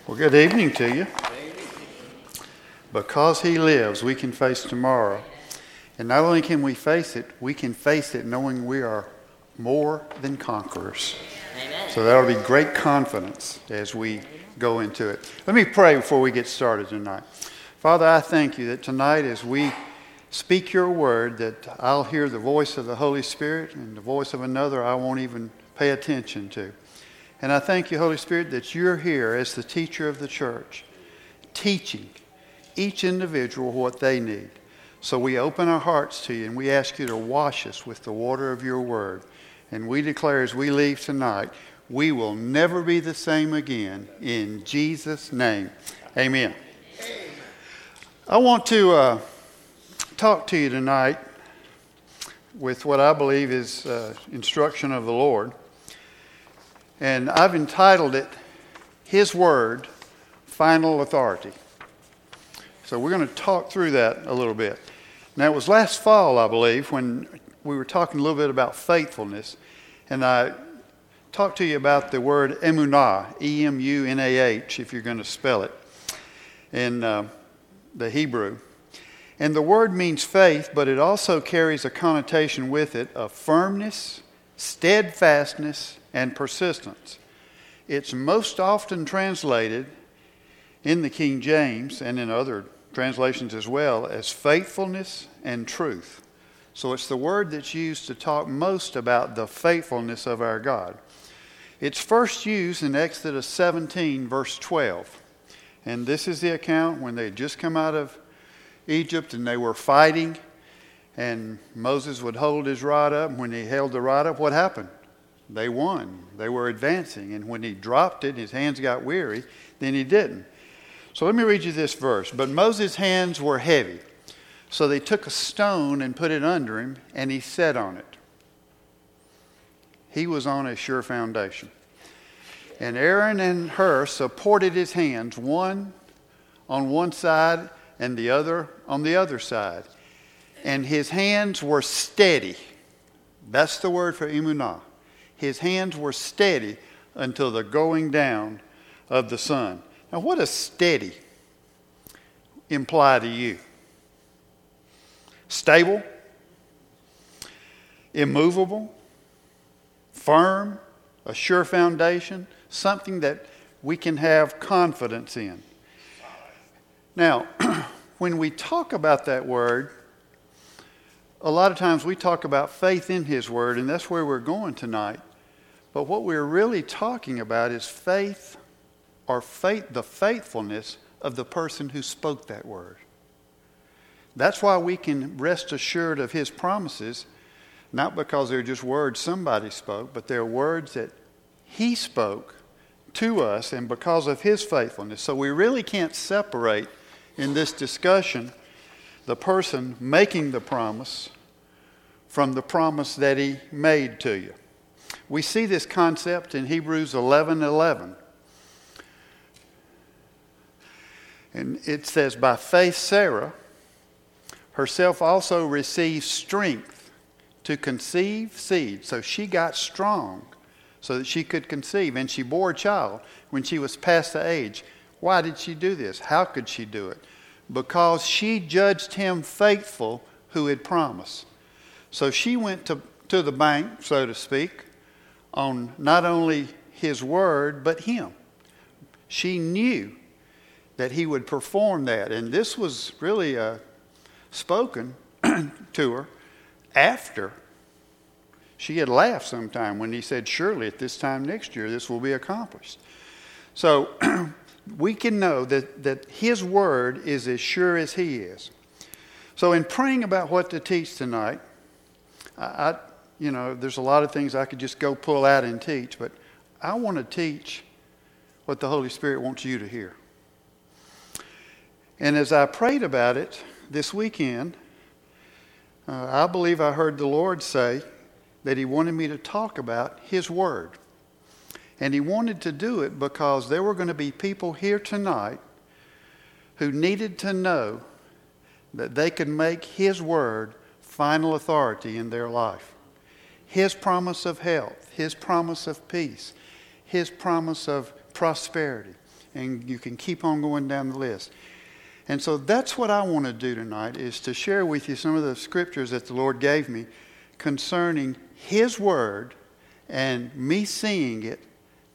Well, good evening to you. Because He lives, we can face tomorrow. And not only can we face it knowing we are more than conquerors. Amen. So that'll be great confidence as we go into it. Let me pray before we get started tonight. Father, I thank you that tonight as we speak your word, that I'll hear the voice of the Holy Spirit, and the voice of another I won't even pay attention to. And I thank you, Holy Spirit, that you're here as the teacher of the church, teaching each individual what they need. So we open our hearts to you and we ask you to wash us with the water of your word. And we declare as we leave tonight, we will never be the same again. In Jesus' name, amen. I want to talk to you tonight with what I believe is instruction of the Lord. And I've entitled it, His Word, Final Authority. So we're going to talk through that a little bit. Now, it was last fall, I believe, when we were talking a little bit about faithfulness. And I talked to you about the word emunah, E-M-U-N-A-H, if you're going to spell it, in the Hebrew. And the word means faith, but it also carries a connotation with it of firmness, steadfastness, and persistence. It's most often translated in the King James and in other translations as well as faithfulness and truth. So it's the word that's used to talk most about the faithfulness of our God. It's first used in Exodus 17, verse 12. And this is the account when they had just come out of Egypt and they were fighting, and Moses would hold his rod up. When he held the rod up, what happened? They won. They were advancing. And when he dropped it, his hands got weary, then he didn't. So let me read you this verse. But Moses' hands were heavy. So they took a stone and put it under him, and he sat on it. He was on a sure foundation. And Aaron and Hur supported his hands, one on one side and the other on the other side. And his hands were steady. That's the word for emunah. His hands were steady until the going down of the sun. Now, what does steady imply to you? Stable? Immovable? Firm? A sure foundation? Something that we can have confidence in. Now, when we talk about that word, a lot of times we talk about faith in His Word, and that's where we're going tonight. But what we're really talking about is faith, or the faithfulness of the person who spoke that word. That's why we can rest assured of His promises, not because they're just words somebody spoke, but they're words that He spoke to us, and because of His faithfulness. So we really can't separate in this discussion the person making the promise from the promise that He made to you. We see this concept in Hebrews 11:11. And it says, by faith Sarah herself also received strength to conceive seed. So she got strong so that she could conceive. And she bore a child when she was past the age. Why did she do this? How could she do it? Because she judged him faithful who had promised. So she went to the bank, so to speak, on not only His word, but Him. She knew that He would perform that. And this was really spoken to her after she had laughed sometime when He said, surely at this time next year this will be accomplished. So we can know that His word is as sure as He is. So in praying about what to teach tonight, there's a lot of things I could just go pull out and teach, but I want to teach what the Holy Spirit wants you to hear. And as I prayed about it this weekend, I believe I heard the Lord say that He wanted me to talk about His Word. And He wanted to do it because there were going to be people here tonight who needed to know that they could make His Word final authority in their life. His promise of health, His promise of peace, His promise of prosperity, And you can keep on going down the list. And so that's what I want to do tonight, is to share with you some of the scriptures that the Lord gave me concerning His Word and me seeing it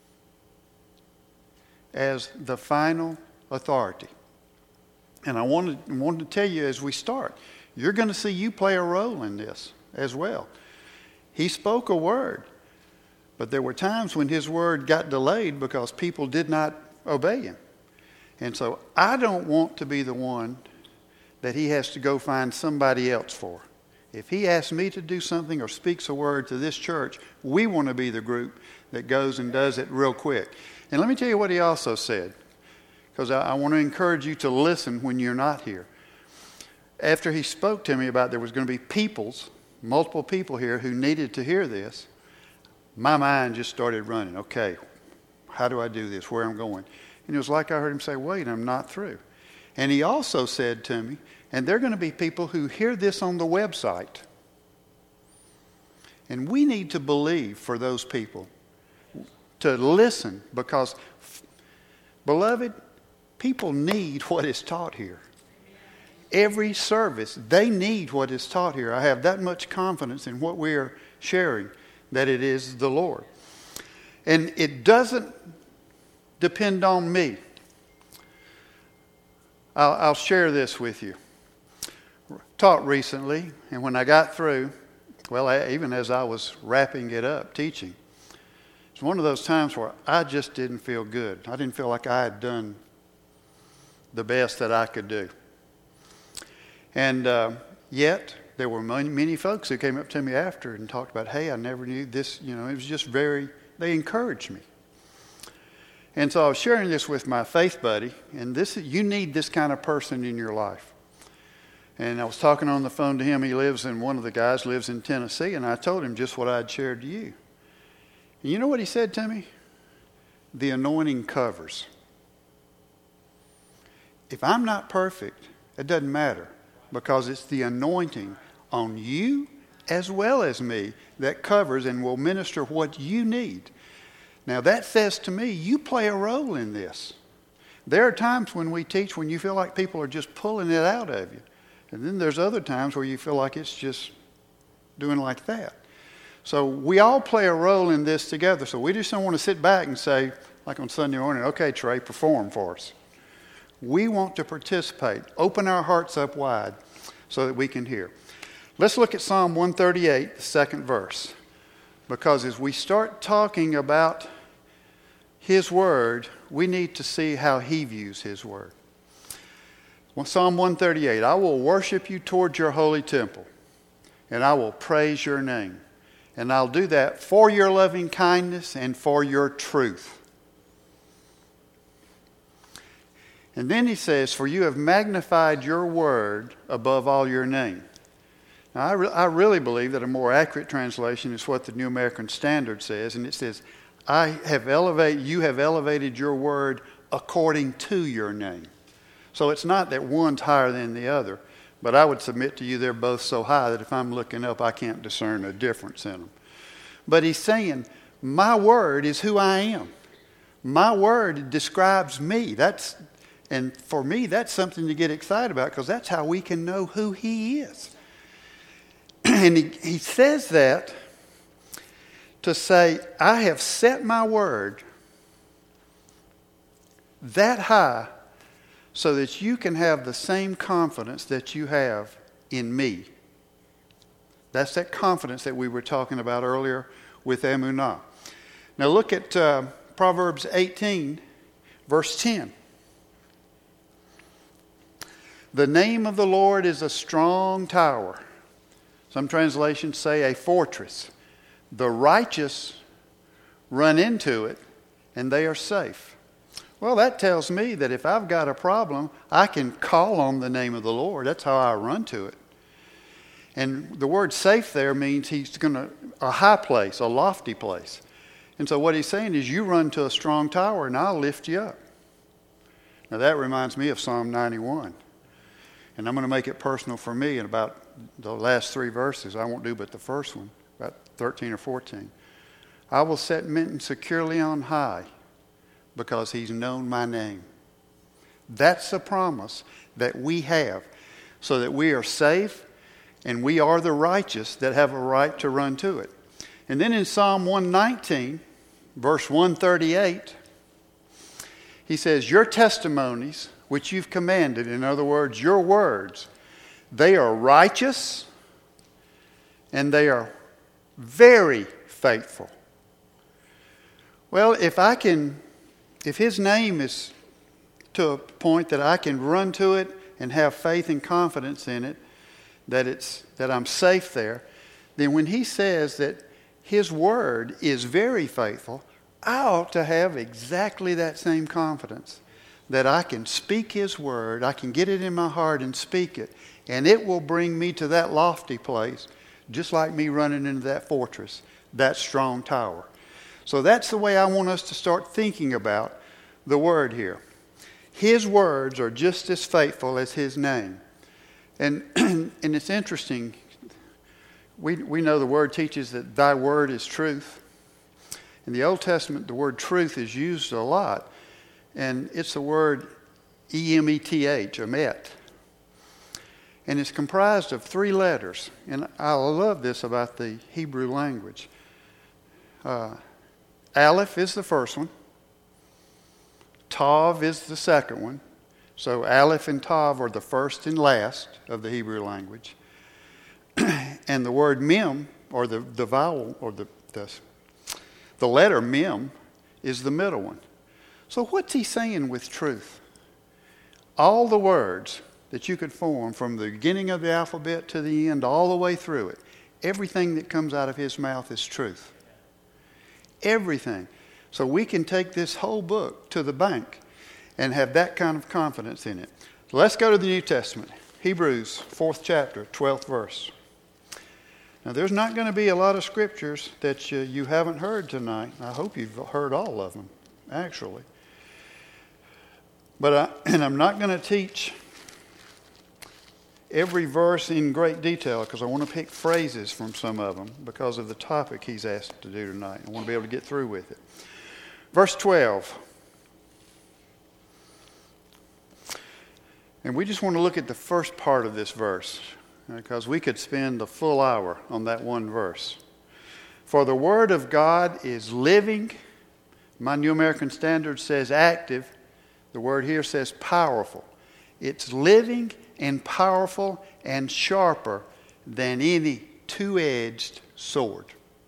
as the final authority. And I wanted to tell you as we start, you're going to see you play a role in this as well. He spoke a word, but there were times when His word got delayed because people did not obey Him. And so I don't want to be the one that He has to go find somebody else for. If He asks me to do something or speaks a word to this church, we want to be the group that goes and does it real quick. And let me tell you what He also said, because I want to encourage you to listen when you're not here. After He spoke to me about there was going to be multiple people here who needed to hear this, my mind just started running. Okay, how do I do this? Where I'm going? And it was like I heard Him say, wait, I'm not through. And He also said to me, and there are going to be people who hear this on the website. And we need to believe for those people to listen, because, beloved, people need what is taught here. Every service, they need what is taught here. I have that much confidence in what we are sharing, that it is the Lord. And it doesn't depend on me. I'll share this with you. Taught recently, and when I got through, even as I was wrapping it up, teaching, it's one of those times where I just didn't feel good. I didn't feel like I had done the best that I could do. And yet, there were many folks who came up to me after and talked about, hey, I never knew this. It was just they encouraged me. And so I was sharing this with my faith buddy, and you need this kind of person in your life. And I was talking on the phone to him. One of the guys lives in Tennessee, and I told him just what I'd shared to you. And you know what he said to me? The anointing covers. If I'm not perfect, it doesn't matter, because it's the anointing on you as well as me that covers and will minister what you need. Now that says to me, you play a role in this. There are times when we teach when you feel like people are just pulling it out of you. And then there's other times where you feel like it's just doing like that. So we all play a role in this together. So we just don't want to sit back and say, like on Sunday morning, okay, Trey, perform for us. We want to participate, open our hearts up wide so that we can hear. Let's look at Psalm 138, the second verse. Because as we start talking about His Word, we need to see how He views His Word. Psalm 138, I will worship you toward your holy temple, and I will praise your name. And I'll do that for your loving kindness and for your truth. And then he says, for you have magnified your word above all your name. Now, I really believe that a more accurate translation is what the New American Standard says, and it says, you have elevated your word according to your name. So it's not that one's higher than the other, but I would submit to you they're both so high that if I'm looking up, I can't discern a difference in them. But he's saying, my word is who I am. My word describes me. And for me, that's something to get excited about, because that's how we can know who He is. And he says that to say, I have set my word that high so that you can have the same confidence that you have in me. That's that confidence that we were talking about earlier with emunah. Now look at Proverbs 18, verse 10. The name of the Lord is a strong tower. Some translations say a fortress. The righteous run into it and they are safe. Well, that tells me that if I've got a problem, I can call on the name of the Lord. That's how I run to it. And the word safe there means a high place, a lofty place. And so what he's saying is you run to a strong tower and I'll lift you up. Now that reminds me of Psalm 91. And I'm going to make it personal for me in about the last three verses. I won't do but the first one, about 13 or 14. I will set Minton securely on high. because he's known my name. That's the promise that we have, so that we are safe and we are the righteous that have a right to run to it. And then in Psalm 119, verse 138, he says, your testimonies, which you've commanded, in other words, your words, they are righteous and they are very faithful. Well, if his name is to a point that I can run to it and have faith and confidence in it, that I'm safe there, then when he says that his word is very faithful, I ought to have exactly that same confidence, that I can speak his word, I can get it in my heart and speak it, and it will bring me to that lofty place, just like me running into that fortress, that strong tower. So that's the way I want us to start thinking about the word here. His words are just as faithful as his name. And it's interesting. We know the word teaches that thy word is truth. In the Old Testament, the word truth is used a lot. And it's the word E-M-E-T-H, emet. And it's comprised of 3 letters. And I love this about the Hebrew language. Aleph is the first one. Tav is the second one. So Aleph and Tav are the first and last of the Hebrew language. And the word mem, or the vowel, or the letter mem, is the middle one. So what's he saying with truth? All the words that you could form from the beginning of the alphabet to the end, all the way through it, everything that comes out of his mouth is truth. Everything. So we can take this whole book to the bank and have that kind of confidence in it. So let's go to the New Testament. Hebrews, 4th chapter, 12th verse. Now there's not going to be a lot of scriptures that you haven't heard tonight. I hope you've heard all of them, actually. But I'm not going to teach every verse in great detail, because I want to pick phrases from some of them because of the topic he's asked to do tonight. I want to be able to get through with it. Verse 12. And we just want to look at the first part of this verse, because we could spend the full hour on that one verse. For the word of God is living. My New American Standard says active. The word here says powerful. It's living and powerful and sharper than any two-edged sword.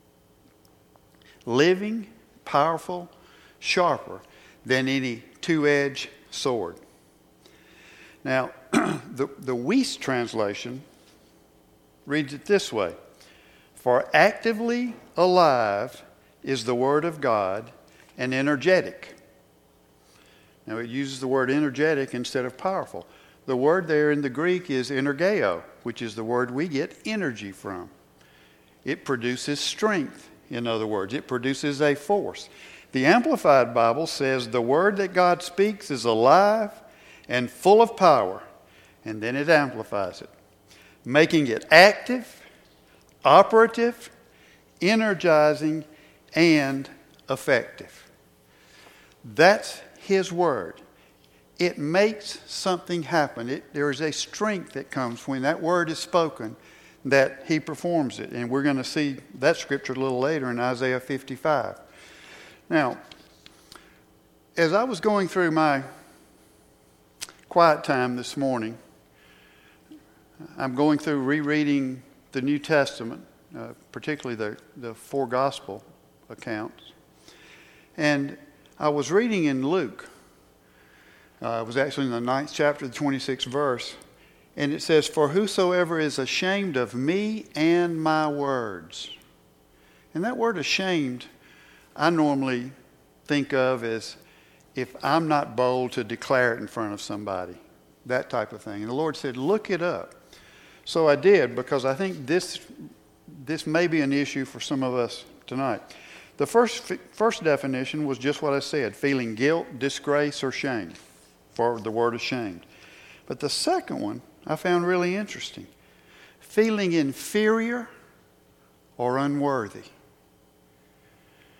Living, powerful, sharper than any two-edged sword. Now, the Weiss translation reads it this way. For actively alive is the word of God and energetic. Now, it uses the word energetic instead of powerful. The word there in the Greek is energeo, which is the word we get energy from. It produces strength, in other words. It produces a force. The Amplified Bible says the word that God speaks is alive and full of power. And then it amplifies it, making it active, operative, energizing, and effective. That's his word. It makes something happen. There is a strength that comes when that word is spoken, that he performs it. And we're going to see that scripture a little later in Isaiah 55. Now, as I was going through my quiet time this morning, I'm going through rereading the New Testament, particularly the 4 gospel accounts. And I was reading in Luke. It was actually in the 9th chapter, the 26th verse. And it says, for whosoever is ashamed of me and my words. And that word ashamed, I normally think of as if I'm not bold to declare it in front of somebody. That type of thing. And the Lord said, look it up. So I did, because I think this may be an issue for some of us tonight. The first definition was just what I said, feeling guilt, disgrace, or shame, for the word ashamed. But the second one I found really interesting, feeling inferior or unworthy.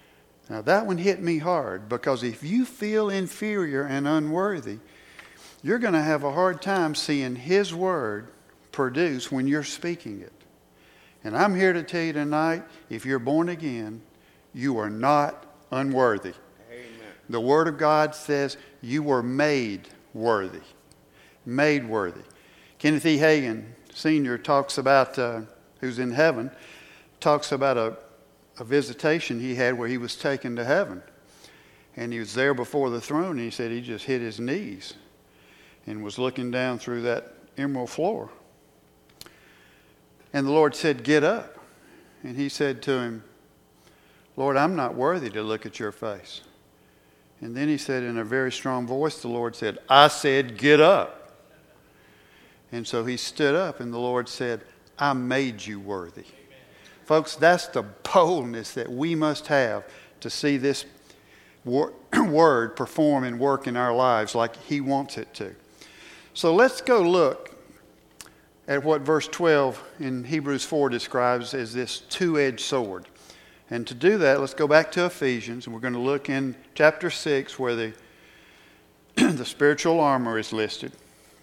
Now that one hit me hard, because if you feel inferior and unworthy, you're going to have a hard time seeing His Word produce when you're speaking it. And I'm here to tell you tonight, if you're born again, you are not unworthy. Amen. The Word of God says you were made worthy. Made worthy. Kenneth E. Hagin Sr. talks about, who's in heaven, talks about a visitation he had where he was taken to heaven. And he was there before the throne, and he said he just hit his knees and was looking down through that emerald floor. And the Lord said, "Get up." And he said to him, "Lord, I'm not worthy to look at your face." And then he said in a very strong voice, the Lord said, "I said, get up." And so he stood up, and the Lord said, "I made you worthy." Amen. Folks, that's the boldness that we must have to see this word perform and work in our lives like He wants it to. So let's go look at what verse 12 in Hebrews 4 describes as this two-edged sword. And to do that, let's go back to Ephesians, and we're going to look in chapter 6 where the spiritual armor is listed.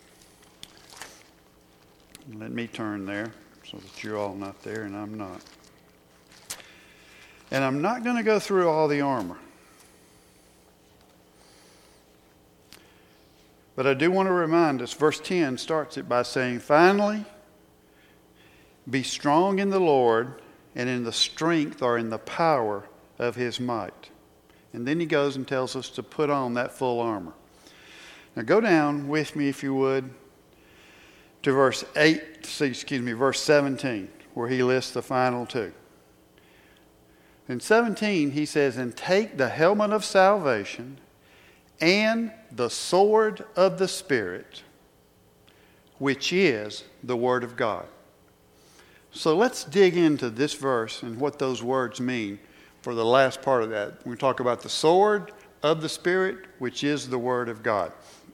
Let me turn there so that you're all not there and I'm not. And I'm not going to go through all the armor. But I do want to remind us, verse 10 starts it by saying, "Finally, be strong in the Lord and in the strength or in the power of His might." And then he goes and tells us to put on that full armor. Now go down with me, if you would, to verse 17, where he lists the final two. In 17, he says, "And take the helmet of salvation and the sword of the Spirit, which is the Word of God." So let's dig into this verse and what those words mean for the last part of that. We talk about the sword of the Spirit, which is the Word of God.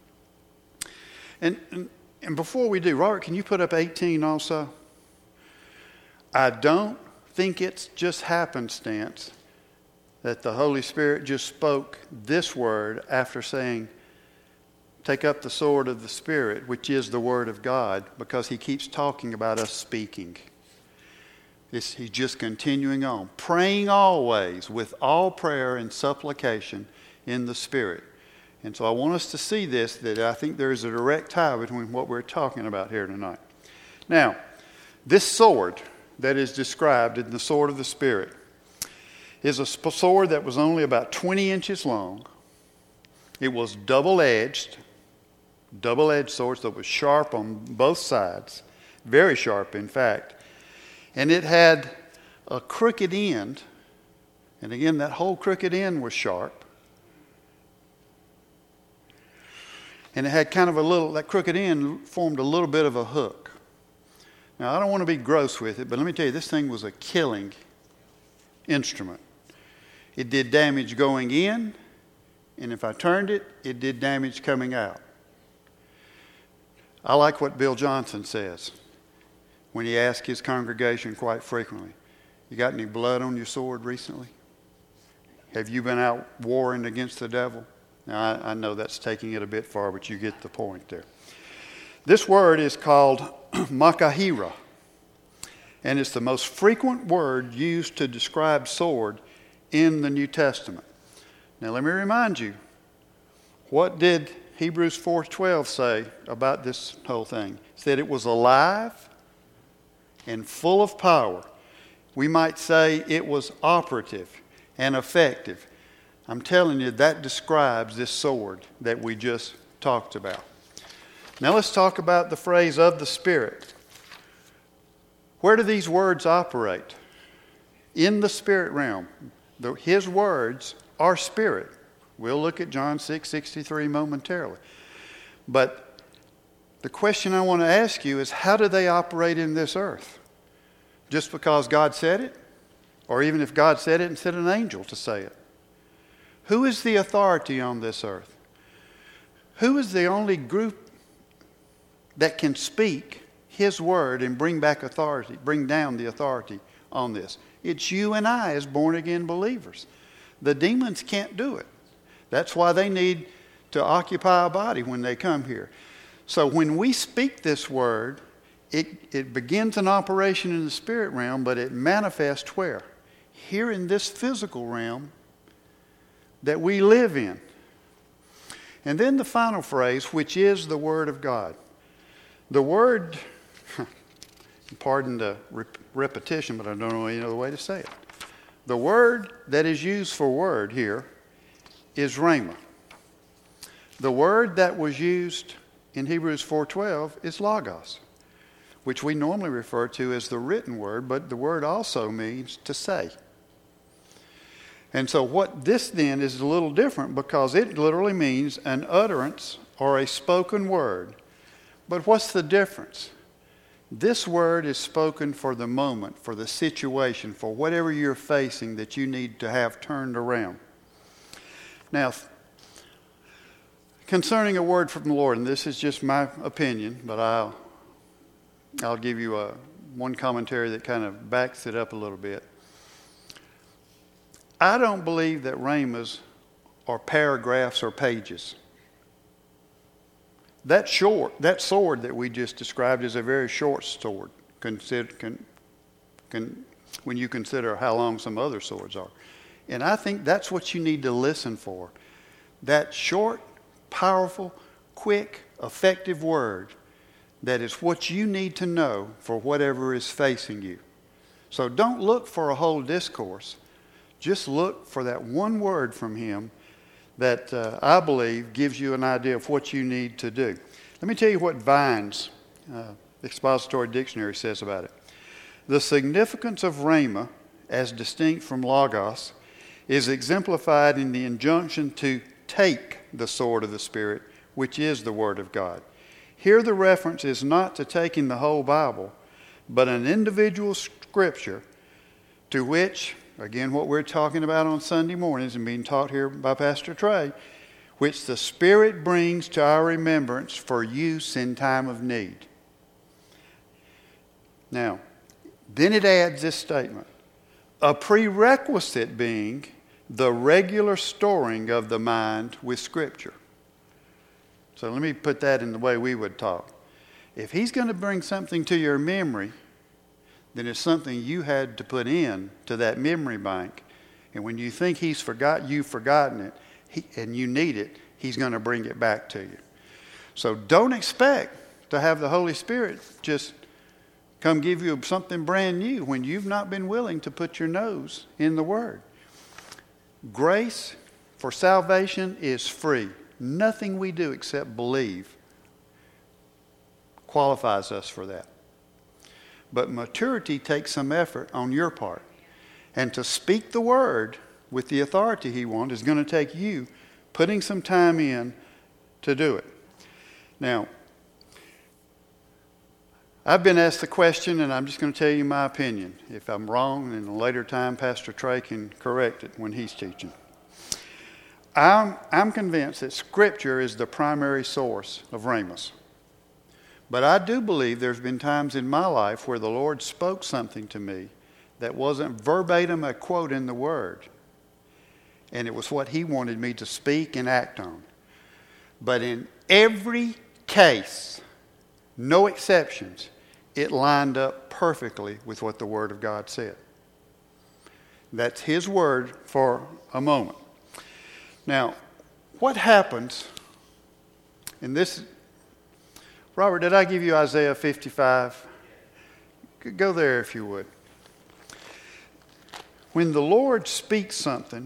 And before we do, Robert, can you put up 18 also? I don't think it's just happenstance that the Holy Spirit just spoke this word after saying, "Take up the sword of the Spirit," which is the Word of God, because He keeps talking about us speaking. He's just continuing on. "Praying always with all prayer and supplication in the Spirit." And so I want us to see this, that I think there is a direct tie between what we're talking about here tonight. Now, this sword that is described in the sword of the Spirit is a sword that was only about 20 inches long. It was double-edged sword, so it was sharp on both sides, very sharp in fact. And it had a crooked end, and again that whole crooked end was sharp. And it had kind of that crooked end formed a little bit of a hook. Now I don't want to be gross with it, but let me tell you, this thing was a killing instrument. It did damage going in, and if I turned it, it did damage coming out. I like what Bill Johnson says when he asks his congregation quite frequently, "You got any blood on your sword recently? Have you been out warring against the devil?" Now, I know that's taking it a bit far, but you get the point there. This word is called makahira, and it's the most frequent word used to describe sword in the New Testament. Now, let me remind you, what did Hebrews 4:12 say about this whole thing? It said it was alive and full of power. We might say it was operative and effective. I'm telling you, that describes this sword that we just talked about. Now let's talk about the phrase "of the Spirit." Where do these words operate? In the spirit realm. His words are spirit. We'll look at John 6:63 momentarily. But the question I want to ask you is, how do they operate in this earth? Just because God said it? Or even if God said it and sent an angel to say it? Who is the authority on this earth? Who is the only group that can speak His word and bring back authority, bring down the authority on this? It's you and I as born again believers. The demons can't do it. That's why they need to occupy a body when they come here. So when we speak this word, it begins an operation in the spirit realm, but it manifests where? Here in this physical realm that we live in. And then the final phrase, which is the Word of God. The word, pardon the repetition, but I don't know any other way to say it. The word that is used for word here is rhema. The word that was used in Hebrews 4:12 is logos, which we normally refer to as the written word, but the word also means to say. And so what this then is a little different because it literally means an utterance or a spoken word. But what's the difference? This word is spoken for the moment, for the situation, for whatever you're facing that you need to have turned around. Now, concerning a word from the Lord, and this is just my opinion, but I'll give you one commentary that kind of backs it up a little bit. I don't believe that rhemas are paragraphs or pages. That sword that we just described is a very short sword when you consider how long some other swords are. And I think that's what you need to listen for. That short, powerful, quick, effective word that is what you need to know for whatever is facing you. So don't look for a whole discourse. Just look for that one word from him that I believe gives you an idea of what you need to do. Let me tell you what Vine's Expository Dictionary says about it. The significance of rhema, as distinct from logos, is exemplified in the injunction to take the sword of the Spirit, which is the Word of God. Here the reference is not to taking the whole Bible, but an individual scripture to which, again, what we're talking about on Sunday mornings and being taught here by Pastor Trey, which the Spirit brings to our remembrance for use in time of need. Now, then it adds this statement, a prerequisite being the regular storing of the mind with Scripture. So let me put that in the way we would talk. If he's going to bring something to your memory, then it's something you had to put in to that memory bank. And when you think you've forgotten it, and you need it, he's going to bring it back to you. So don't expect to have the Holy Spirit just come give you something brand new when you've not been willing to put your nose in the Word. Grace for salvation is free. Nothing we do except believe qualifies us for that. But maturity takes some effort on your part. And to speak the Word with the authority he wants is going to take you putting some time in to do it. Now, I've been asked the question, and I'm just going to tell you my opinion. If I'm wrong, in a later time, Pastor Trey can correct it when he's teaching. I'm convinced that Scripture is the primary source of rhemas. But I do believe there's been times in my life where the Lord spoke something to me that wasn't verbatim a quote in the Word. And it was what he wanted me to speak and act on. But in every case, no exceptions, it lined up perfectly with what the Word of God said. That's his word for a moment. Now, what happens in this... Robert, did I give you Isaiah 55? Go there if you would. When the Lord speaks something,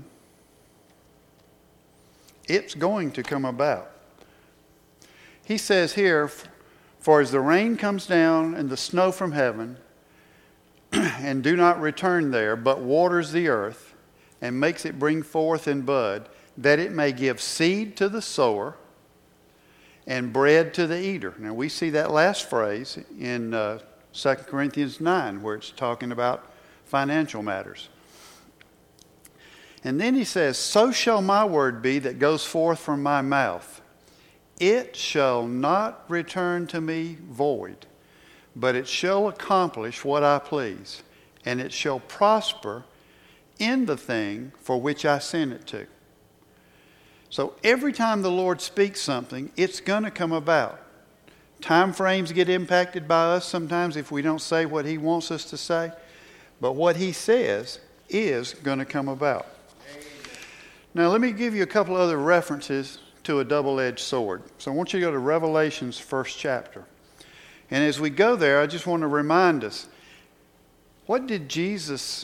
it's going to come about. He says here, for as the rain comes down and the snow from heaven, and do not return there, but waters the earth, and makes it bring forth and bud, that it may give seed to the sower, and bread to the eater. Now we see that last phrase in 2 Corinthians 9, where it's talking about financial matters. And then he says, so shall my word be that goes forth from my mouth. It shall not return to me void, but it shall accomplish what I please, and it shall prosper in the thing for which I sent it to. So every time the Lord speaks something, it's going to come about. Time frames get impacted by us sometimes if we don't say what He wants us to say. But what He says is going to come about. Now let me give you a couple other references to a double-edged sword. So I want you to go to Revelation's 1st chapter. And as we go there, I just want to remind us, what did Jesus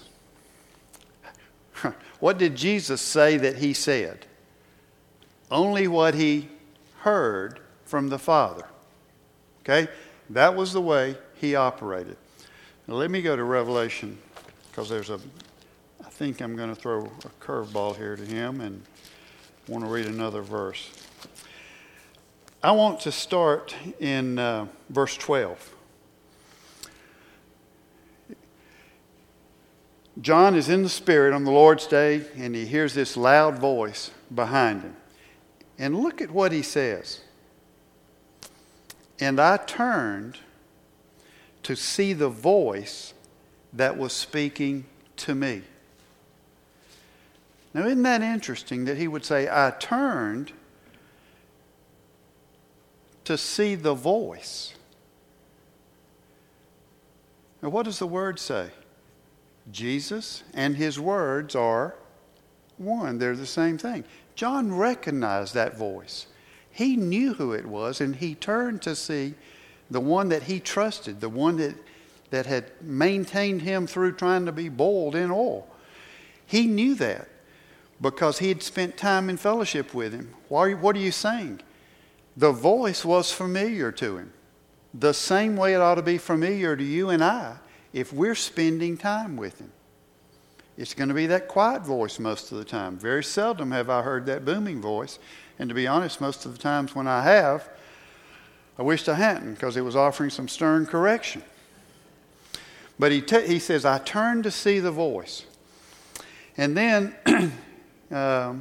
say that He said? Only what He heard from the Father. Okay? That was the way He operated. Now let me go to Revelation, because I think I'm going to throw a curveball here to him and want to read another verse. I want to start in verse 12. John is in the Spirit on the Lord's day, and he hears this loud voice behind him. And look at what he says. And I turned to see the voice that was speaking to me. Now, isn't that interesting that he would say, I turned to see the voice? Now, what does the word say? Jesus and His words are one. They're the same thing. John recognized that voice. He knew who it was, and he turned to see the one that he trusted, the one that had maintained him through trying to be boiled in oil. He knew that because he had spent time in fellowship with him. What are you saying? The voice was familiar to him. The same way it ought to be familiar to you and I if we're spending time with Him. It's going to be that quiet voice most of the time. Very seldom have I heard that booming voice. And to be honest, most of the times when I have, I wished I hadn't, because it was offering some stern correction. But he says, I turned to see the voice. And then go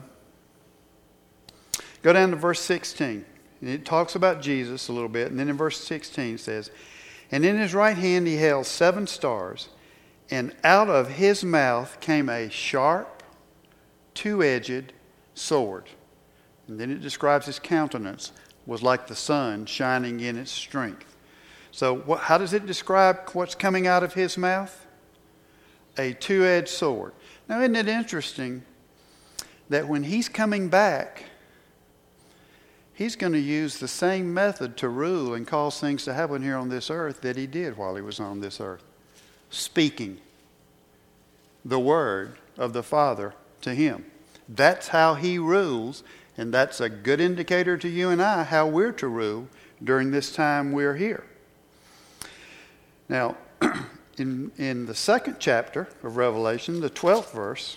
down to verse 16. And it talks about Jesus a little bit. And then in verse 16 it says, and in His right hand He held 7 stars, and out of His mouth came a sharp, 2-edged sword. And then it describes His countenance was like the sun shining in its strength. So how does it describe what's coming out of His mouth? A 2-edged sword. Now, isn't it interesting that when He's coming back, He's going to use the same method to rule and cause things to happen here on this earth that He did while He was on this earth. Speaking the word of the Father to Him. That's how He rules, and that's a good indicator to you and I how we're to rule during this time we're here. Now, in the 2nd chapter of Revelation, the 12th verse,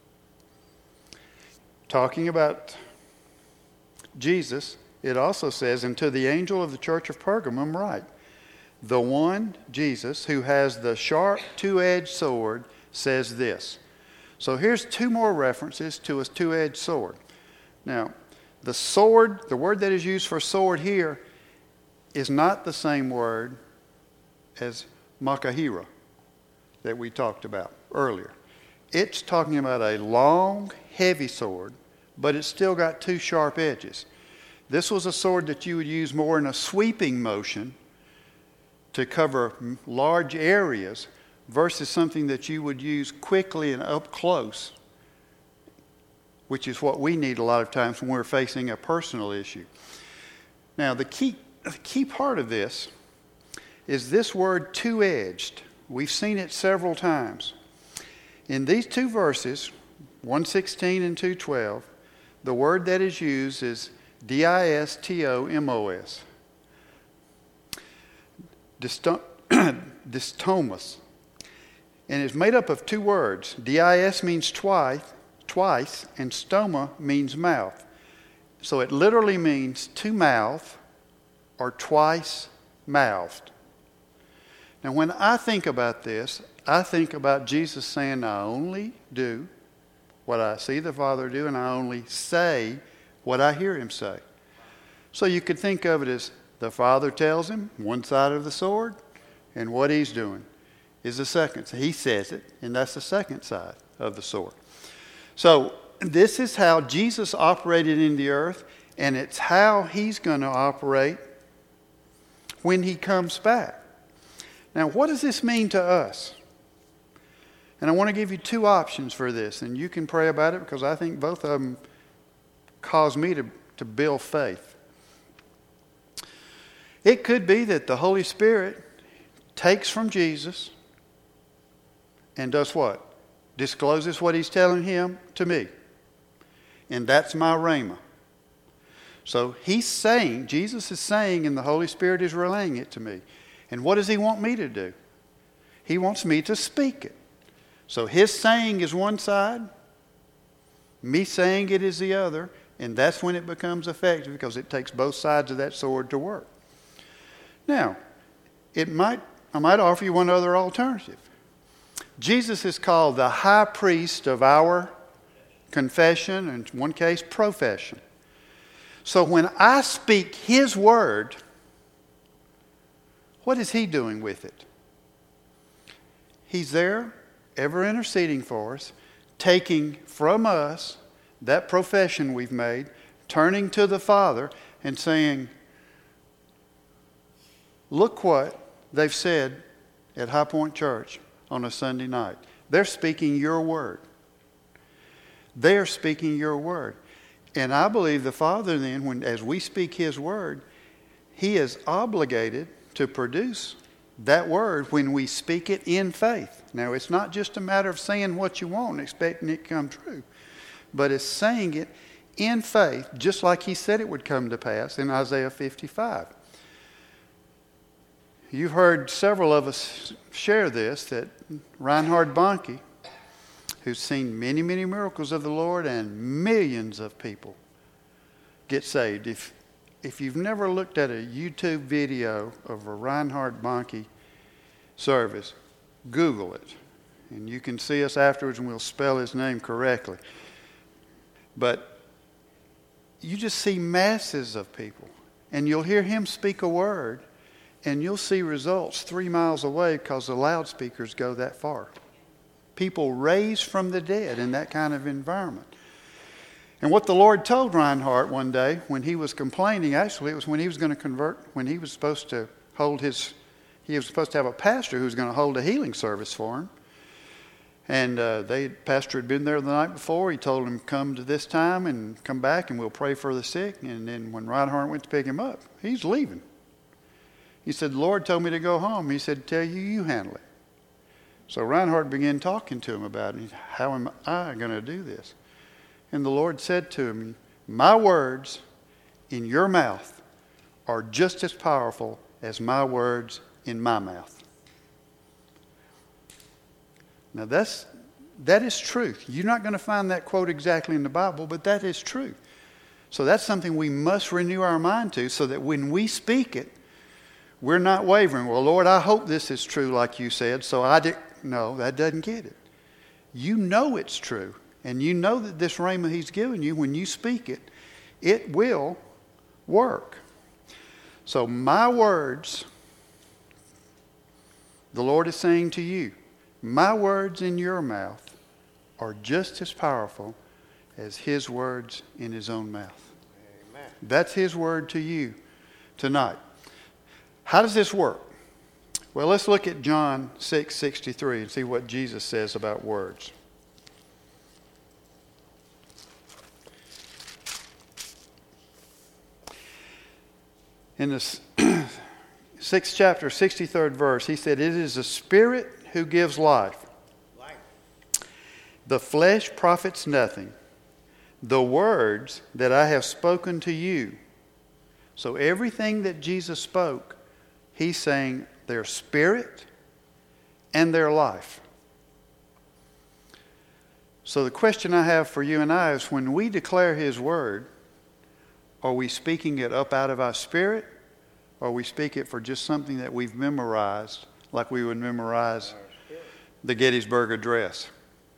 talking about Jesus, it also says, and to the angel of the church of Pergamum write, the one, Jesus, who has the sharp 2-edged sword says this. So here's 2 more references to a 2-edged sword. Now, the sword, the word that is used for sword here, is not the same word as makahira that we talked about earlier. It's talking about a long, heavy sword, but it's still got 2 sharp edges. This was a sword that you would use more in a sweeping motion to cover large areas versus something that you would use quickly and up close, which is what we need a lot of times when we're facing a personal issue. Now, the key part of this is this word 2-edged. We've seen it several times. In these 2 verses, 1:16 and 2:12, the word that is used is distomos. Distomos. And it's made up of 2 words. Dis means twice, and stoma means mouth. So it literally means to mouth or twice mouthed. Now, when I think about this, I think about Jesus saying, I only do what I see the Father do, and I only say what I hear Him say. So you could think of it as the Father tells Him one side of the sword, and what He's doing is the second. So He says it, and that's the second side. of the sword. So this is how Jesus operated in the earth, and it's how he's going to operate when he comes back. Now, what does this mean to us? And I want to give you two options for this, and you can pray about it because I think both of them cause me to build faith. It could be that the Holy Spirit takes from Jesus and does what? Discloses what he's telling him to me. And that's my rhema. So he's saying, Jesus is saying, and the Holy Spirit is relaying it to me. And what does he want me to do? He wants me to speak it. So his saying is one side, me saying it is the other, and that's when it becomes effective because it takes both sides of that sword to work. Now, I might offer you one other alternative. Jesus is called the high priest of our confession, and in one case, profession. So when I speak his word, what is he doing with it? He's there, ever interceding for us, taking from us that profession we've made, turning to the Father and saying, look what they've said at High Point Church on a Sunday night. They're speaking your word. They're speaking your word. And I believe the Father then, as we speak his word, he is obligated to produce that word when we speak it in faith. Now, it's not just a matter of saying what you want and expecting it to come true, but it's saying it in faith, just like he said it would come to pass in Isaiah 55. You've heard several of us share this, that Reinhard Bonnke, who's seen many, many miracles of the Lord and millions of people get saved. If you've never looked at a YouTube video of a Reinhard Bonnke service, Google it. And you can see us afterwards and we'll spell his name correctly. But you just see masses of people. And you'll hear him speak a word and you'll see results 3 miles away because the loudspeakers go that far. People raised from the dead in that kind of environment. And what the Lord told Reinhardt one day when he was complaining, actually it was when he was going to convert, when he was supposed to he was supposed to have a pastor who was going to hold a healing service for him. And the pastor had been there the night before. He told him, come to this time and come back and we'll pray for the sick. And then when Reinhardt went to pick him up, he's leaving. He said, the Lord told me to go home. He said, tell you, you handle it. So Reinhardt began talking to him about it. How am I going to do this? And the Lord said to him, my words in your mouth are just as powerful as my words in my mouth. Now that is truth. You're not going to find that quote exactly in the Bible, but that is true. So that's something we must renew our mind to so that when we speak it, we're not wavering. Well, Lord, I hope this is true like you said, so I did. No, that doesn't get it. You know it's true. And you know that this rhema he's given you, when you speak it, it will work. So my words, the Lord is saying to you, my words in your mouth are just as powerful as his words in his own mouth. Amen. That's his word to you tonight. How does this work? Well, let's look at John 6:63 and see what Jesus says about words. In the 6th chapter, 63rd verse, he said, it is the Spirit who gives life. The flesh profits nothing. The words that I have spoken to you. So everything that Jesus spoke, he's saying their spirit and their life. So the question I have for you and I is, when we declare his word, are we speaking it up out of our spirit, or we speak it for just something that we've memorized, like we would memorize the Gettysburg Address?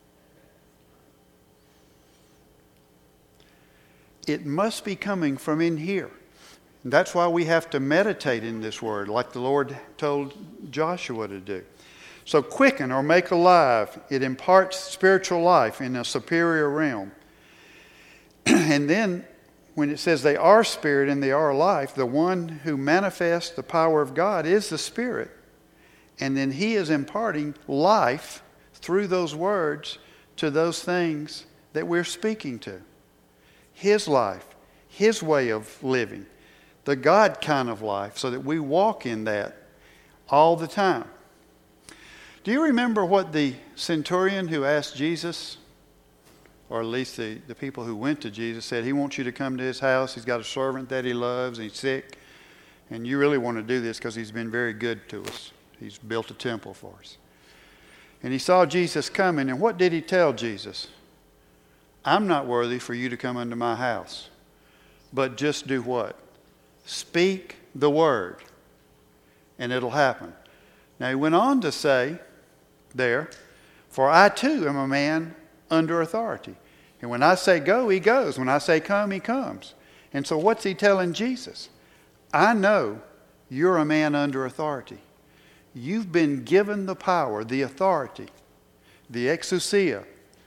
It must be coming from in here. And that's why we have to meditate in this word, like the Lord told Joshua to do. So quicken or make alive, it imparts spiritual life in a superior realm. And then when it says they are spirit and they are life, the one who manifests the power of God is the Spirit. And then He is imparting life through those words to those things that we're speaking to. His life, His way of living, the God kind of life, so that we walk in that all the time. Do you remember what the centurion who asked Jesus, or at least the people who went to Jesus, said, he wants you to come to his house. He's got a servant that he loves. He's sick. And you really want to do this because he's been very good to us. He's built a temple for us. And he saw Jesus coming. And what did he tell Jesus? I'm not worthy for you to come into my house. But just do what? Speak the word. And it'll happen. Now he went on to say there, for I too am a man under authority. And when I say go, he goes. When I say come, he comes. And so what's he telling Jesus? I know you're a man under authority. You've been given the power, the authority, the exousia,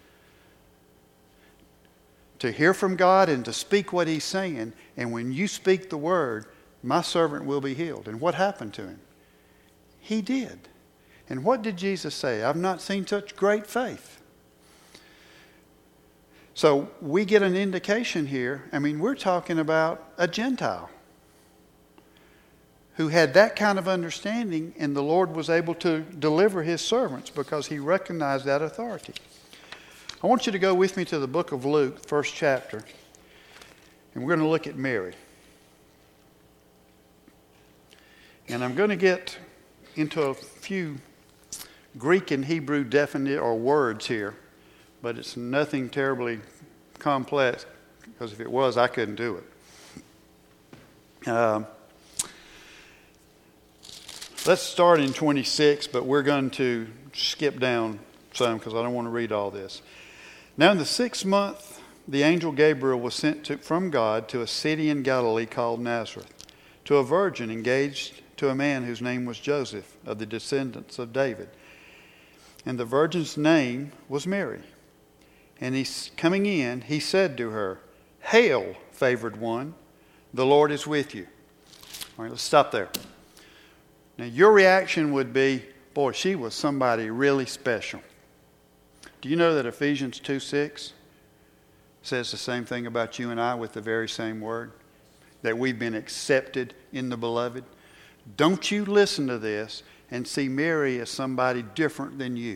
to hear from God and to speak what He's saying. And when you speak the word, my servant will be healed. And what happened to him? He did. And what did Jesus say? I've not seen such great faith. So we get an indication here. I mean, we're talking about a Gentile who had that kind of understanding, and the Lord was able to deliver His servants because He recognized that authority. I want you to go with me to the book of Luke, first chapter, and we're going to look at Mary. And I'm going to get into a few Greek and Hebrew definite or words here, but it's nothing terribly complex, because if it was, I couldn't do it. Let's start in 26, but we're going to skip down some because I don't want to read all this. Now in the 6th month, the angel Gabriel was sent from God to a city in Galilee called Nazareth, to a virgin engaged to a man whose name was Joseph, of the descendants of David. And the virgin's name was Mary. And coming in, he said to her, Hail, favored one, the Lord is with you. All right, let's stop there. Now, your reaction would be, boy, she was somebody really special. Do you know that Ephesians 2:6 says the same thing about you and I with the very same word? That we've been accepted in the beloved. Don't you listen to this and see Mary as somebody different than you.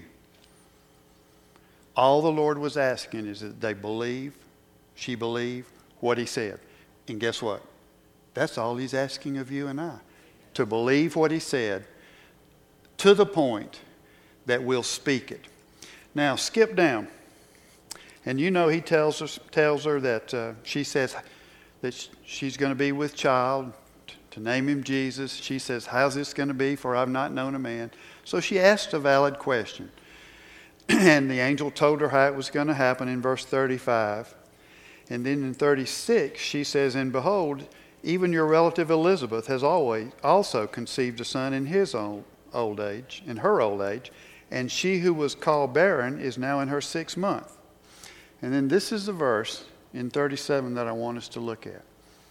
All the Lord was asking is that they believe, she believed what He said. And guess what? That's all He's asking of you and I. To believe what He said to the point that we'll speak it. Now, skip down. And you know He tells her that she says that she's going to be with child, to name him Jesus. She says, how's this going to be, for I've not known a man? So she asked a valid question. And the angel told her how it was going to happen in verse 35. And then in 36, she says, and behold, even your relative Elizabeth has also conceived a son in her old age. And she who was called barren is now in her 6th month. And then this is the verse in 37 that I want us to look at.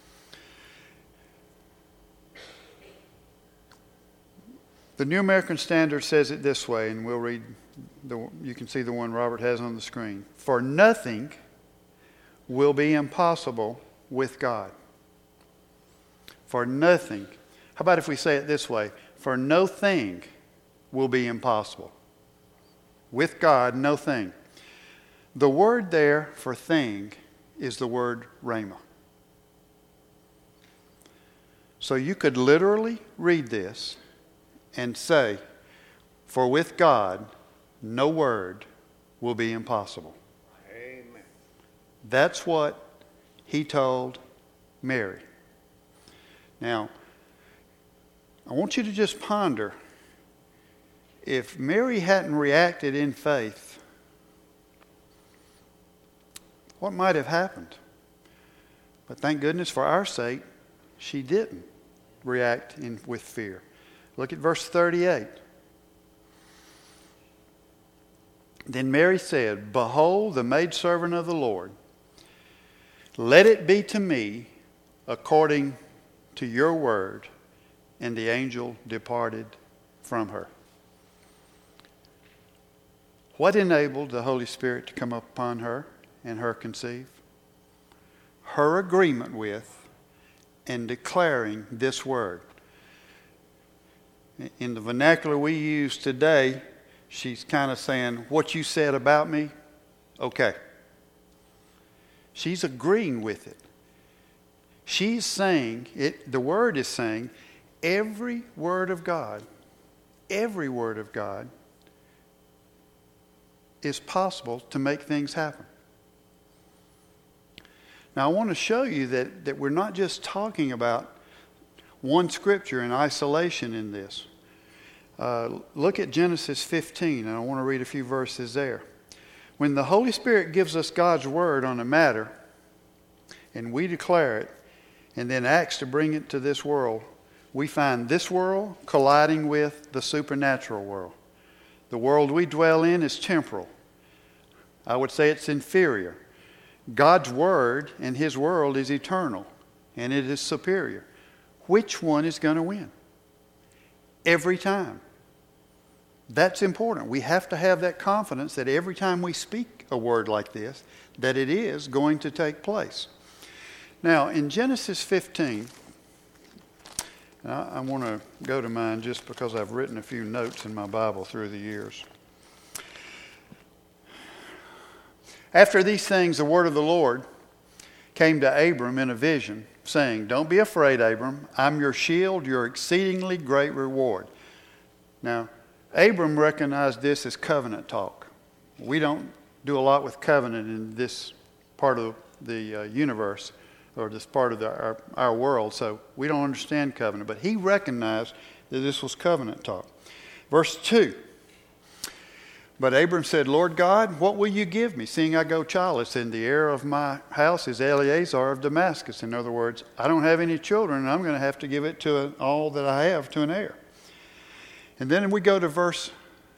The New American Standard says it this way, and we'll read, you can see the one Robert has on the screen. For nothing will be impossible with God. For nothing. How about if we say it this way? For no thing will be impossible. With God, no thing. The word there for thing is the word rhema. So you could literally read this and say, for with God, no word will be impossible. Amen. That's what He told Mary. Now, I want you to just ponder, if Mary hadn't reacted in faith, what might have happened? But thank goodness for our sake, she didn't react with fear. Look at verse 38. Then Mary said, Behold, the maidservant of the Lord. Let it be to me according to your word. And the angel departed from her. What enabled the Holy Spirit to come upon her and her conceive? Her agreement with and declaring this word. In the vernacular we use today, she's kind of saying, what you said about me, okay. She's agreeing with it. She's saying, the word is saying, every word of God is possible to make things happen. Now I want to show you that we're not just talking about one scripture in isolation in this. Look at Genesis 15, and I want to read a few verses there. When the Holy Spirit gives us God's word on a matter, and we declare it, and then acts to bring it to this world, we find this world colliding with the supernatural world. The world we dwell in is temporal. I would say it's inferior. God's word and His world is eternal, and it is superior. Which one is going to win? Every time. That's important. We have to have that confidence that every time we speak a word like this, that it is going to take place. Now, in Genesis 15, I want to go to mine just because I've written a few notes in my Bible through the years. After these things, the word of the Lord came to Abram in a vision, saying, Don't be afraid, Abram. I'm your shield, your exceedingly great reward. Now, Abram recognized this as covenant talk. We don't do a lot with covenant in this part of the universe, or this part of our world, so we don't understand covenant. But he recognized that this was covenant talk. Verse 2. But Abram said, Lord God, what will you give me, seeing I go childless, and the heir of my house is Eleazar of Damascus? In other words, I don't have any children, and I'm going to have to give it to all that I have to an heir. And then we go to verse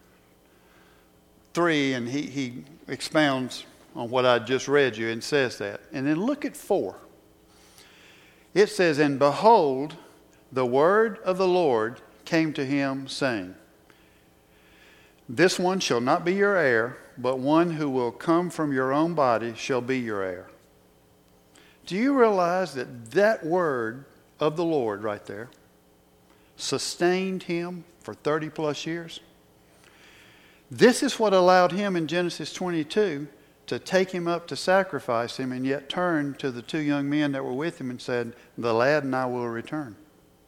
3, and he expounds on what I just read you and says that. And then look at 4. It says, And behold, the word of the Lord came to him, saying, This one shall not be your heir, but one who will come from your own body shall be your heir. Do you realize that word of the Lord right there sustained him for 30 plus years? This is what allowed him in Genesis 22 to take him up to sacrifice him, and yet turn to the 2 young men that were with him and said, The lad and I will return.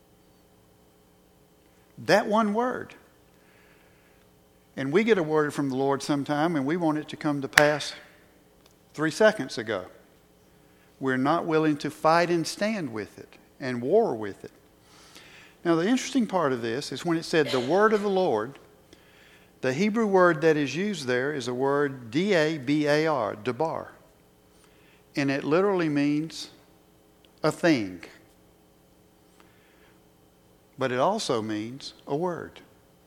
That one word. And we get a word from the Lord sometime, and we want it to come to pass 3 seconds ago. We're not willing to fight and stand with it and war with it. Now, the interesting part of this is when it said the word of the Lord, the Hebrew word that is used there is a word D-A-B-A-R, dabar. And it literally means a thing. But it also means a word.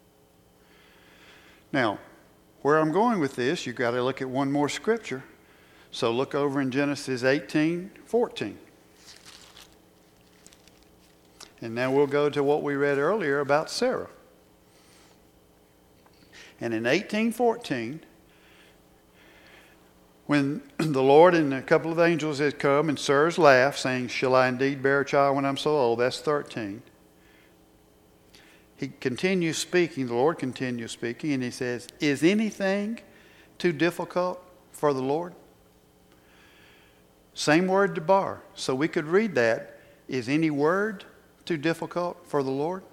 Now, where I'm going with this, you've got to look at one more scripture. So look over in Genesis 18:14. And now we'll go to what we read earlier about Sarah. And in 18:14, when the Lord and a couple of angels had come, and Sarah's laughed, saying, Shall I indeed bear a child when I'm so old? That's 13. He continues speaking, the Lord continues speaking, and he says, Is anything too difficult for the Lord? Same word, dabar. So we could read that, Is any word too difficult for the Lord?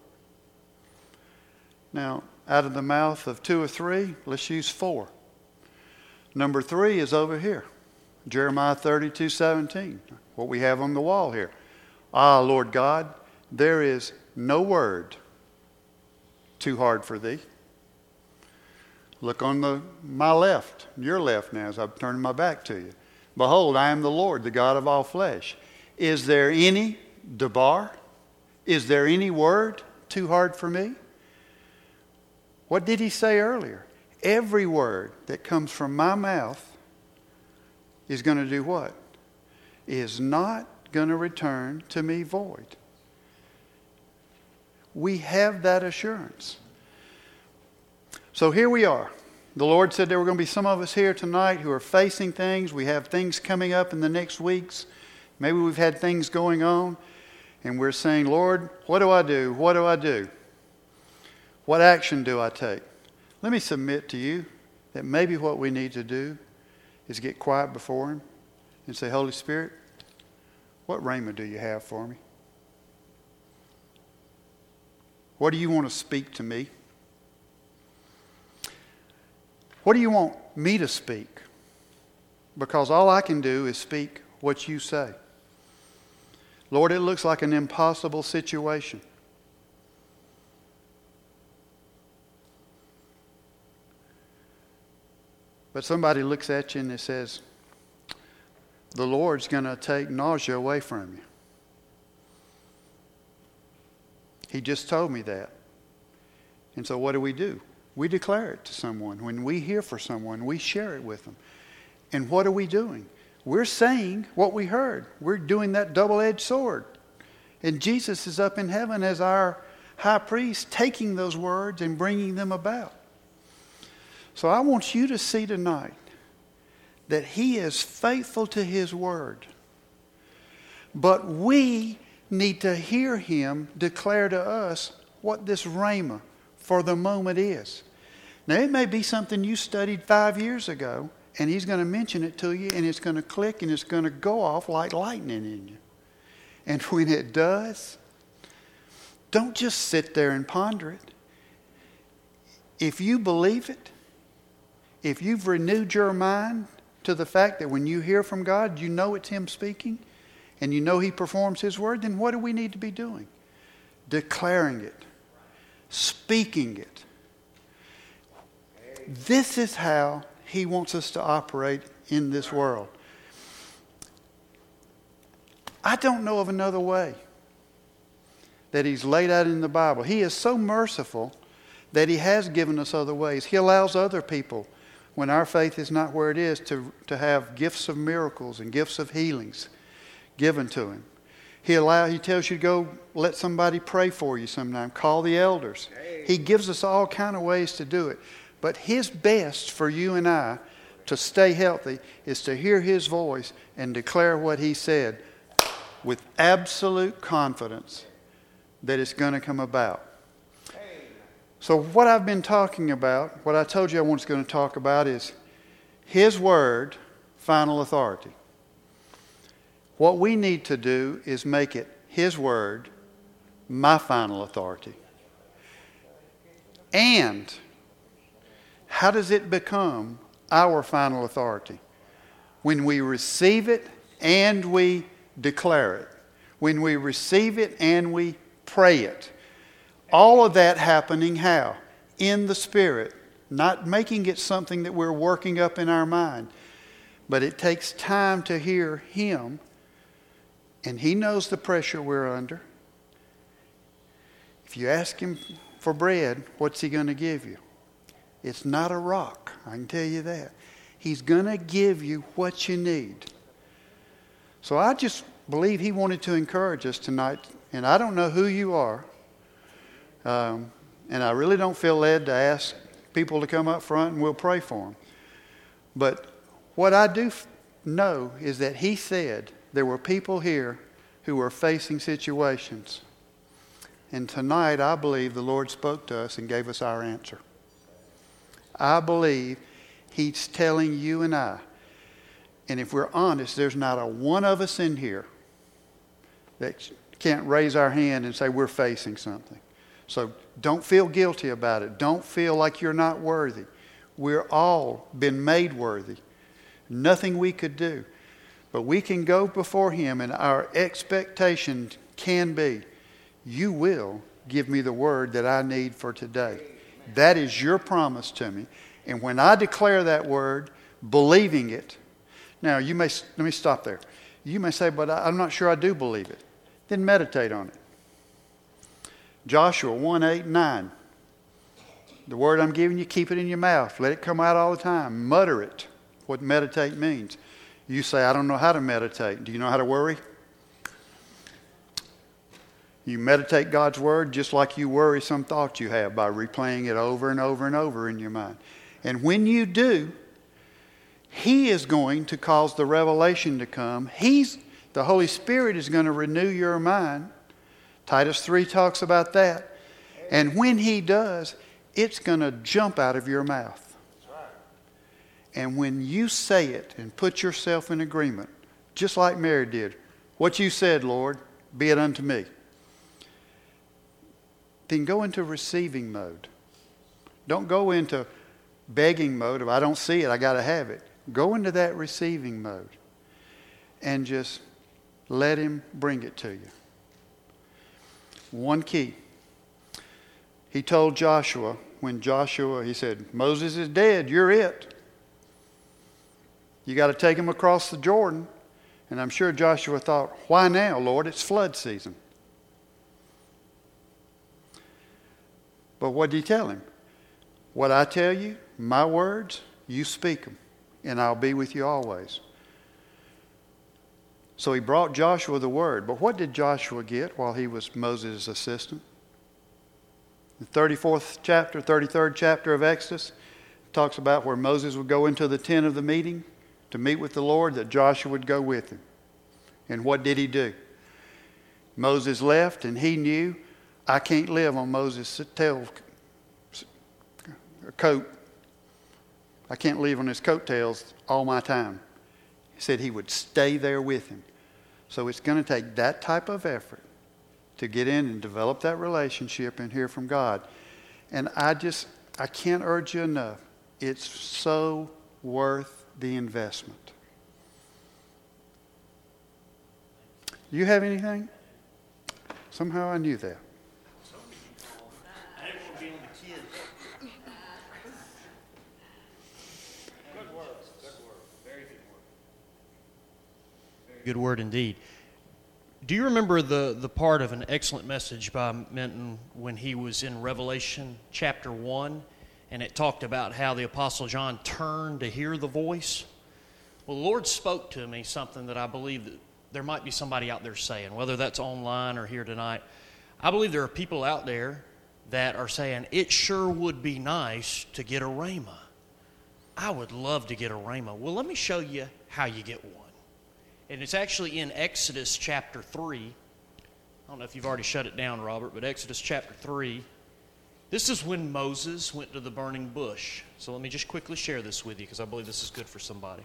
Now, out of the mouth of 2 or 3, let's use 4. Number 3 is over here. Jeremiah 32:17, what we have on the wall here. Ah, Lord God, there is no word too hard for thee. Look on my left, your left now, as I'm turning my back to you. Behold, I am the Lord, the God of all flesh. Is there any dabar? Is there any word too hard for me? What did he say earlier? every word that comes from my mouth is going to do what? Is not going to return to me void. We have that assurance. So here we are. The Lord said there were going to be some of us here tonight who are facing things. We have things coming up in the next weeks. Maybe we've had things going on. And we're saying, Lord, what do I do? What do I do? What action do I take? Let me submit to you that maybe what we need to do is get quiet before Him and say, Holy Spirit, what rhema do you have for me? What do you want to speak to me? What do you want me to speak? Because all I can do is speak what you say. Lord, it looks like an impossible situation. But somebody looks at you and it says, the Lord's going to take nausea away from you. He just told me that. And so what do? We declare it to someone. When we hear for someone, we share it with them. And what are we doing? We're saying what we heard. We're doing that double-edged sword. And Jesus is up in heaven as our high priest, taking those words and bringing them about. So I want you to see tonight that He is faithful to His word. But we need to hear Him declare to us what this rhema for the moment is. Now, it may be something you studied 5 years ago, and He's going to mention it to you, and it's going to click, and it's going to go off like lightning in you. And when it does, don't just sit there and ponder it. If you believe it, if you've renewed your mind to the fact that when you hear from God, you know it's Him speaking, and you know He performs His word, then what do we need to be doing? Declaring it. Speaking it. This is how He wants us to operate in this world. I don't know of another way that He's laid out in the Bible. He is so merciful that He has given us other ways. He allows other people, when our faith is not where it is, to have gifts of miracles and gifts of healings given to Him. He tells you to go let somebody pray for you sometime. Call the elders. He gives us all kind of ways to do it. But His best for you and I to stay healthy is to hear His voice and declare what He said with absolute confidence that it's going to come about. So what I've been talking about, what I told you I was going to talk about is His word, final authority. What we need to do is make it His word, my final authority. And how does it become our final authority? When we receive it and we declare it. When we receive it and we pray it. All of that happening how? In the Spirit. Not making it something that we're working up in our mind. But it takes time to hear Him. And He knows the pressure we're under. If you ask Him for bread, what's He going to give you? It's not a rock, I can tell you that. He's going to give you what you need. So I just believe He wanted to encourage us tonight. And I don't know who you are. And I really don't feel led to ask people to come up front and we'll pray for them. But what I do know is that He said there were people here who were facing situations. And tonight I believe the Lord spoke to us and gave us our answer. I believe He's telling you and I, and if we're honest, there's not a one of us in here that can't raise our hand and say we're facing something. So don't feel guilty about it. Don't feel like you're not worthy. We're all been made worthy. Nothing we could do. But we can go before Him and our expectation can be, you will give me the word that I need for today. That is your promise to me. And when I declare that word, believing it. Now, let me stop there. You may say, but I'm not sure I do believe it. Then meditate on it. Joshua 1:8-9. The word I'm giving you, keep it in your mouth. Let it come out all the time. Mutter it. What meditate means. You say, I don't know how to meditate. Do you know how to worry? You meditate God's word just like you worry some thought you have by replaying it over and over and over in your mind. And when you do, He is going to cause the revelation to come. The Holy Spirit is going to renew your mind. Titus 3 talks about that. And when He does, it's going to jump out of your mouth. And when you say it and put yourself in agreement, just like Mary did, what you said, Lord, be it unto me. Then go into receiving mode. Don't go into begging mode of I don't see it, I got to have it. Go into that receiving mode and just let Him bring it to you. One key. He told Joshua, he said, Moses is dead, you're it. You got to take him across the Jordan. And I'm sure Joshua thought, why now, Lord? It's flood season. But what did He tell him? What I tell you, my words, you speak them, and I'll be with you always. So He brought Joshua the word. But what did Joshua get while he was Moses' assistant? The 33rd chapter of Exodus talks about where Moses would go into the tent of the meeting to meet with the Lord, that Joshua would go with him. And what did he do? Moses left, and he knew, I can't live on Moses' coat. I can't live on his coattails all my time. He said he would stay there with him. So it's going to take that type of effort to get in and develop that relationship and hear from God. And I can't urge you enough. It's so worth the investment. You have anything? Somehow I knew that. Good word indeed. Do you remember the part of an excellent message by Minton when he was in Revelation chapter 1, and it talked about how the Apostle John turned to hear the voice? Well, the Lord spoke to me something that I believe that there might be somebody out there saying, whether that's online or here tonight. I believe there are people out there that are saying, it sure would be nice to get a rhema. I would love to get a rhema. Well, let me show you how you get one. And it's actually in Exodus chapter 3. I don't know if you've already shut it down, Robert, but Exodus chapter 3. This is when Moses went to the burning bush. So let me just quickly share this with you because I believe this is good for somebody.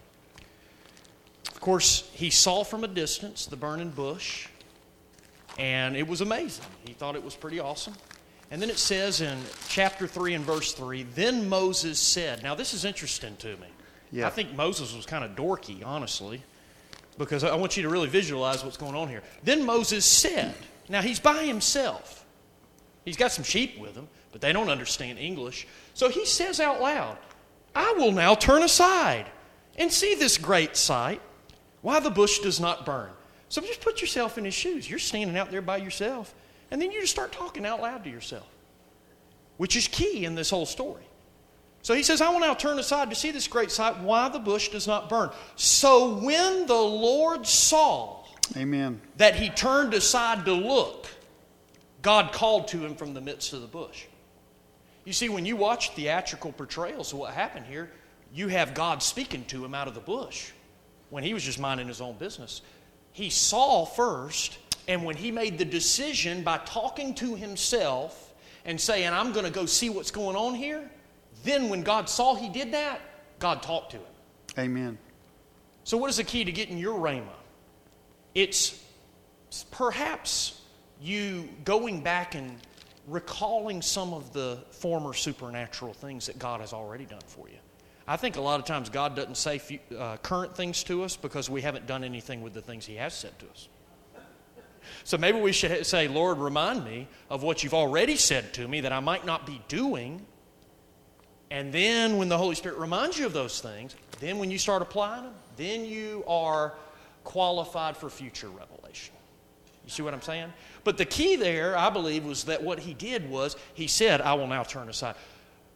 Of course, he saw from a distance the burning bush, and it was amazing. He thought it was pretty awesome. And then it says in chapter 3 and verse 3, then Moses said, now this is interesting to me. Yeah. I think Moses was kind of dorky, honestly, because I want you to really visualize what's going on here. Then Moses said, now he's by himself. He's got some sheep with him, but they don't understand English. So he says out loud, I will now turn aside and see this great sight, why the bush does not burn. So just put yourself in his shoes. You're standing out there by yourself, and then you just start talking out loud to yourself, which is key in this whole story. So he says, I will now turn aside to see this great sight, why the bush does not burn. So when the Lord saw Amen. that he turned aside to look, God called to him from the midst of the bush. You see, when you watch theatrical portrayals of what happened here, you have God speaking to him out of the bush when he was just minding his own business. He saw first, and when he made the decision by talking to himself and saying, I'm going to go see what's going on here, then when God saw he did that, God talked to him. Amen. So what is the key to getting your rhema? It's perhaps you going back and recalling some of the former supernatural things that God has already done for you. I think a lot of times God doesn't say current things to us because we haven't done anything with the things he has said to us. So maybe we should say, Lord, remind me of what you've already said to me that I might not be doing. And then when the Holy Spirit reminds you of those things, then when you start applying them, then you are qualified for future revelation. You see what I'm saying? But the key there, I believe, was that what he did was, he said, I will now turn aside.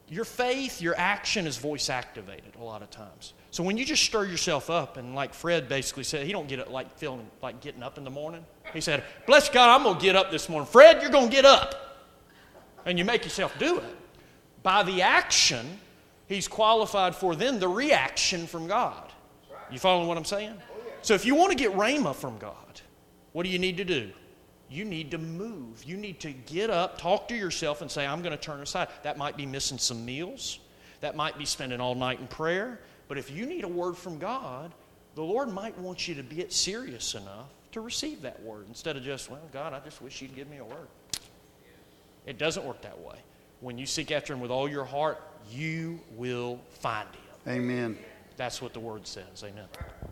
Your faith, your action is voice activated a lot of times. So when you just stir yourself up, and like Fred basically said, he don't get it like feeling like getting up in the morning. He said, bless God, I'm going to get up this morning. Fred, you're going to get up. And you make yourself do it. By the action, he's qualified for then the reaction from God. You following what I'm saying? So if you want to get rhema from God, what do you need to do? You need to move. You need to get up, talk to yourself, and say, I'm going to turn aside. That might be missing some meals. That might be spending all night in prayer. But if you need a word from God, the Lord might want you to get serious enough to receive that word instead of just, well, God, I just wish you'd give me a word. It doesn't work that way. When you seek after Him with all your heart, you will find Him. Amen. That's what the Word says. Amen.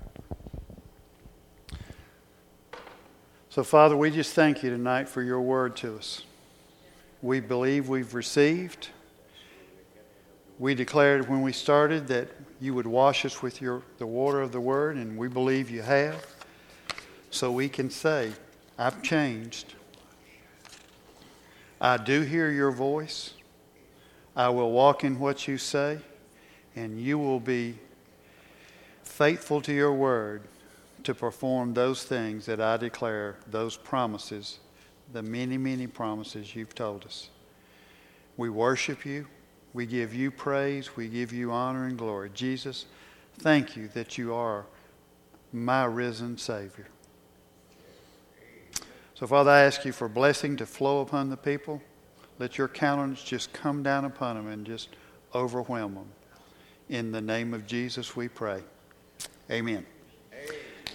So, Father, we just thank you tonight for your word to us. We believe we've received. We declared when we started that you would wash us with the water of the word, and we believe you have. So we can say, I've changed. I do hear your voice. I will walk in what you say, and you will be faithful to your word to perform those things that I declare, those promises, the many, many promises you've told us. We worship you. We give you praise. We give you honor and glory. Jesus, thank you that you are my risen Savior. So, Father, I ask you for blessing to flow upon the people. Let your countenance just come down upon them and just overwhelm them. In the name of Jesus we pray. Amen.